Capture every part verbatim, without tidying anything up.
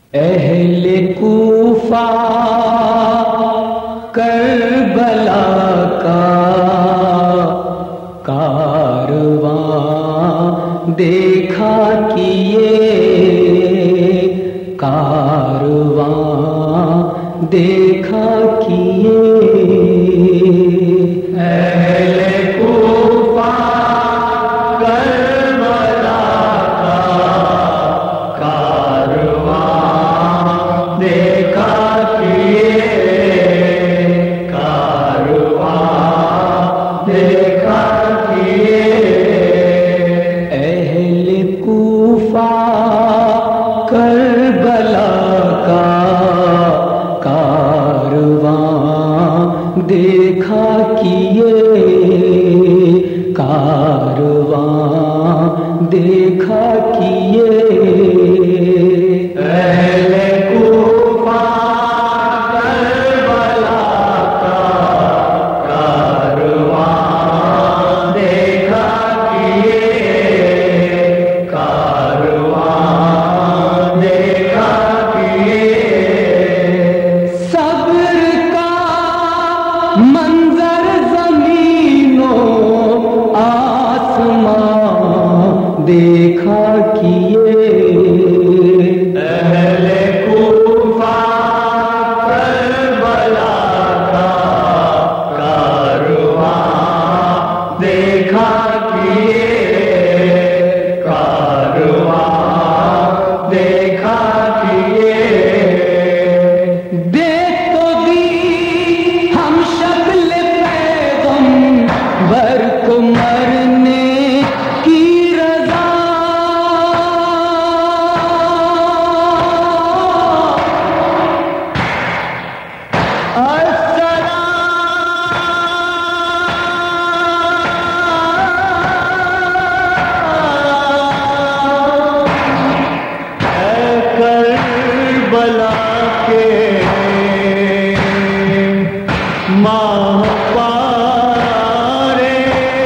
اہل کوفہ کربلا کا کارواں دیکھا کیے، کارواں دیکھا کیے، اہل کوفہ کربلا کا کارواں دیکھا کیے، کارواں دیکھا کیے، اہل کوفہ کربلا کا کارواں دیکھا کیے، کارواں دیکھا کیے، اہل کوفہ کربلا کا کارواں دیکھا کیے، کارواں دیکھا کیے، صبر کا منظر زمین و آسمان دیکھا کیے، اہل کوفہ کربلا کا کارواں دیکھا کیے، کارواں دیکھا کیے، دے تو دی ہم شکل پیغمبر کو مرنے کی رضا، کربلا کے ماہ پارے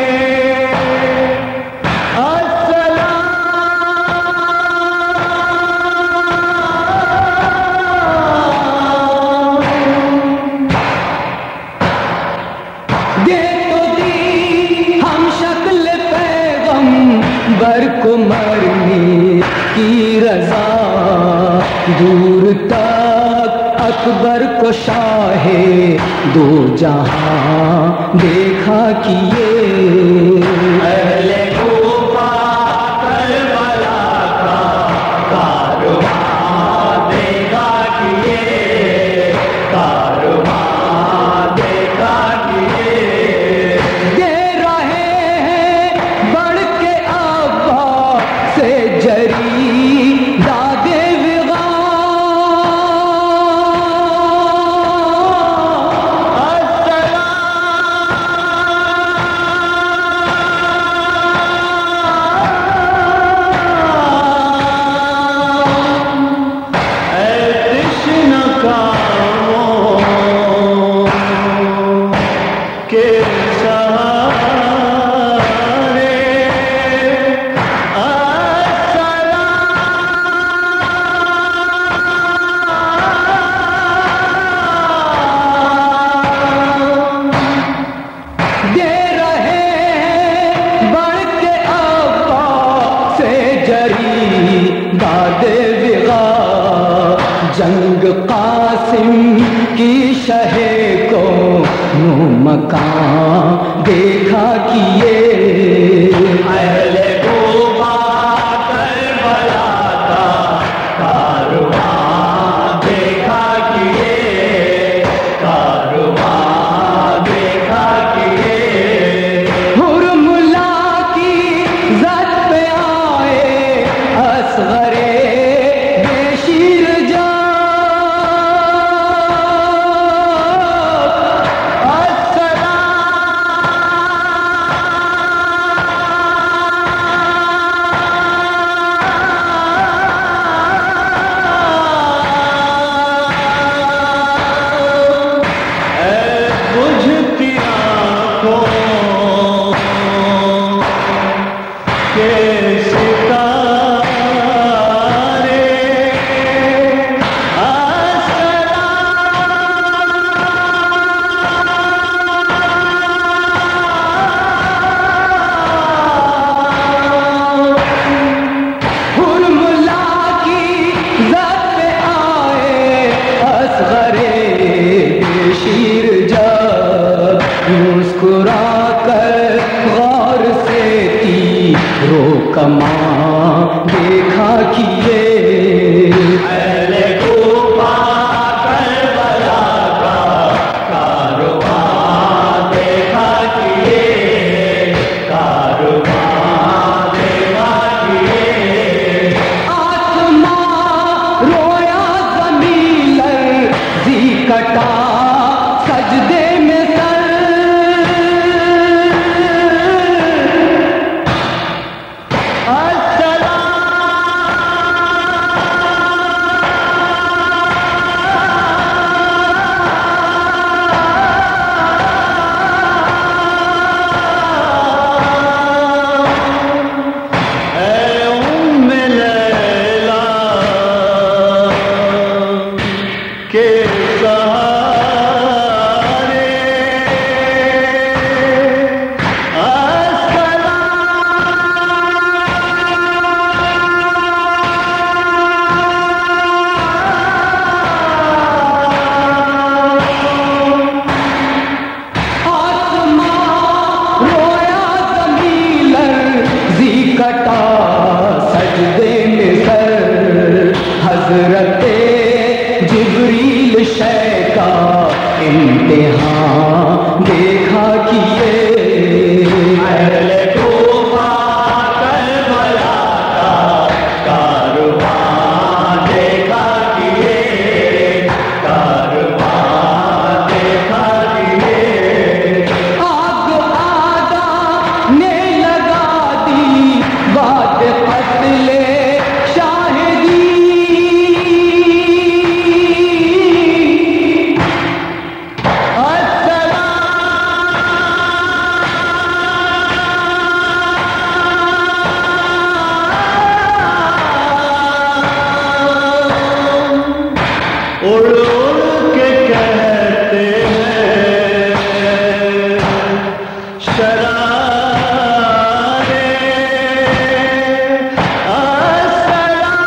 السلام، دے تو دی ہم شکل پیغمبر کو مرنے کی رضا، دور تک اکبر کو شاہ دو جہاں دیکھا کیے، اہل کوفہ کربلا کا کارواں دیکھا کیے، کارواں دیکھا کیے، دے رہے ہیں بڑھ کے آبا سے جری دادے وغا، جنگ قاسم کی شہ کو نو مکان دیکھا کیے، اہل کوفہ کربلا کا کارواں دیکھا کیے، کارواں دیکھا کیے، حرملا کی زد پہ آئے اصغرے کماں دیکھا کیے اہل کوفہ کربلا کا کارواں دیکھا کیے کارواں دیکھا کیے آسمان رویا زمین لرزی کٹا سجدے میں سر حضرت جبریل شے کا امتحان دیکھا کیے اہل کوفہ کربلا کا کارواں دیکھا کیے کارواں دیکھا کیے آگ آدھا نے لگا دی بات قتل اڑ اڑ کے کہتے ہیں شرارے السلام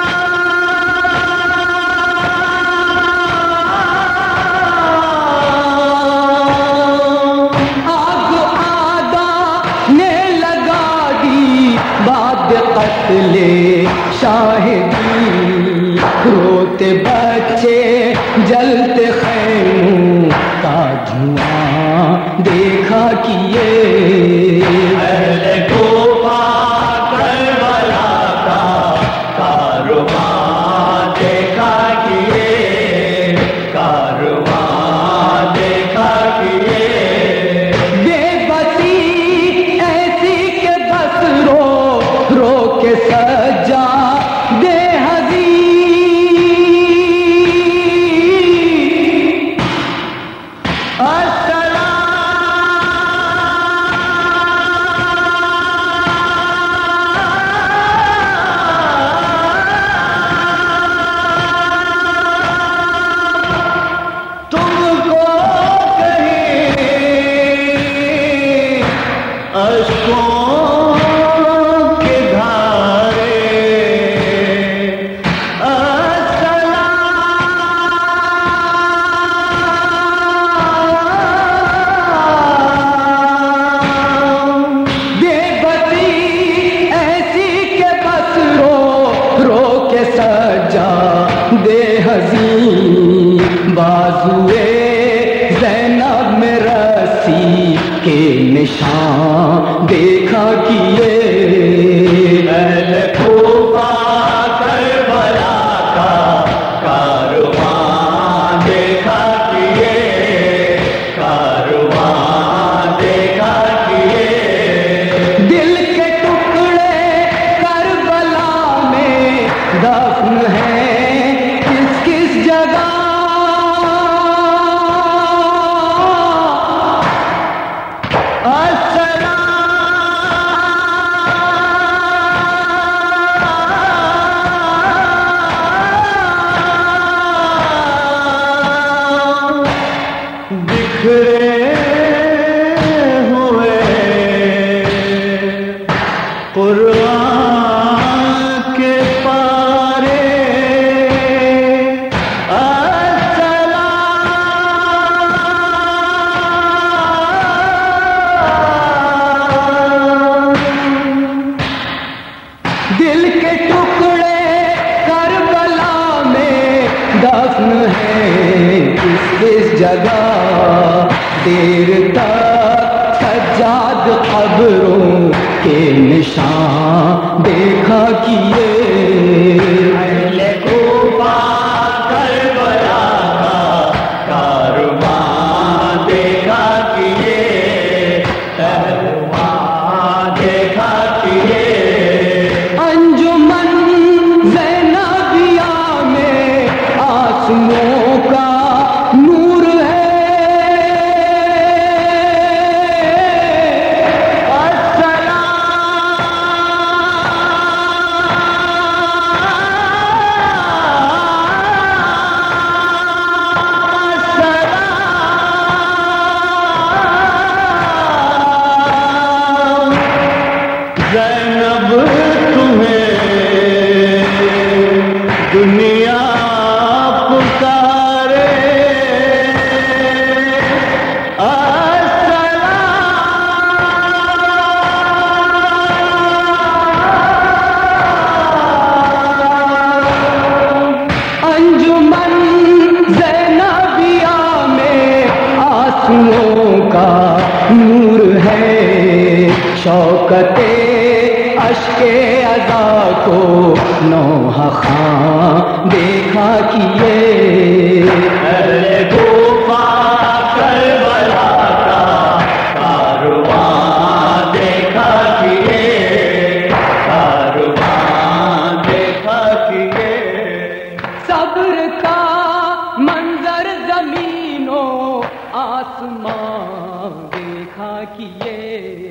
آگ آدھا نے لگا دی بات قتل شاہدی روتے بچے جلتے خیموں کا دھواں دیکھا کیے اہل کوفہ کربلا کا کارواں دیکھا کیے کارواں دیکھا کیے بے بسی ایسی کہ بس رو رو کے سجا دے السلام دفن ہے کس کس جگہ، دیر تک سجاد قبروں کے نشان دیکھا کیے، اہل کوفہ کربلا کا کارواں دیکھا کیے، کارواں دیکھا کیے، انجمن زینبیہ میں آنسوؤں کا نور ہے، زینب تمہیں دنیا پکارے، انجمن زینبیہ میں آنسوؤں کا نور ہے، شوکت اشک عزا کو نوحہ خاں دیکھا کیے، اہل کوفہ کربلا کا کارواں دیکھا کیے، کارواں دیکھا کیے، صبر کا منظر زمین و آسمان دیکھا کیے،